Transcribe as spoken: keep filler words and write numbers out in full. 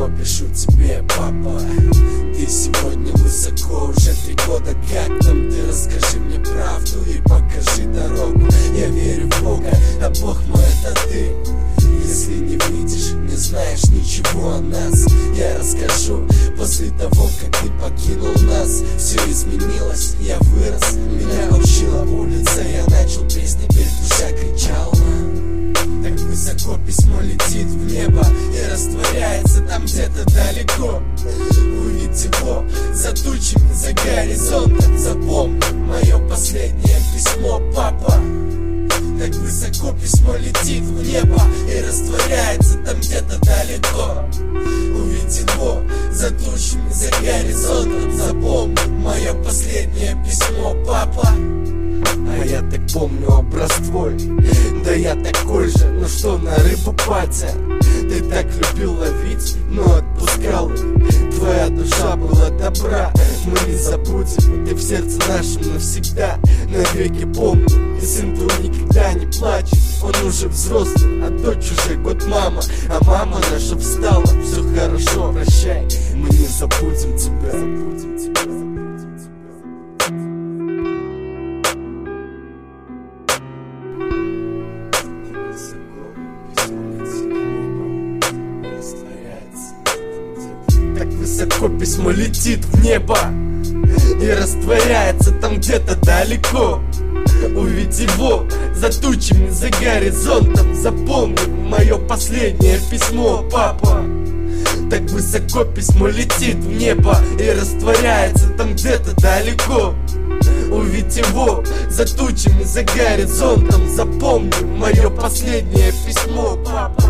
письмо пишу тебе, папа. Ты сегодня высоко, уже три года. Как там? Ты расскажи мне правду и покажи дорогу. Я верю в Бога, а Бог мой это ты. Если не видишь, не знаешь ничего о нас, я расскажу. После того, как ты покинул нас, все изменилось, я вырос. Меня учила улица, я начал песни петь, душа кричала. Так высоко письмо летит в небо и растворяется там где-то далеко. Увидь его за тучами, за горизонтом. Запомни мое последнее письмо, папа. Так высоко письмо летит в небо и растворяется там где-то далеко. Увидь его за тучами, за горизонтом. Запомни мое последнее письмо, папа. А я так помню образ твой, да я такой же, ну что на рыбу патя. Ты так любил ловить, но отпускал их. Твоя душа была добра, мы не забудем. Ты в сердце нашем навсегда, навеки помню. И сын твой никогда не плачет, он уже взрослый, а дочь уже год мама. А мама наша встала, все хорошо, прощай, мы не забудем тебя, забудем тебя. Так высоко письмо летит в небо и растворяется там где-то далеко. Увидь его за тучами, за горизонтом. Запомни мое последнее письмо, папа. Так высоко письмо летит в небо и растворяется там где-то далеко. Увидь его за тучами, за горизонтом. Запомни мое последнее письмо, папа.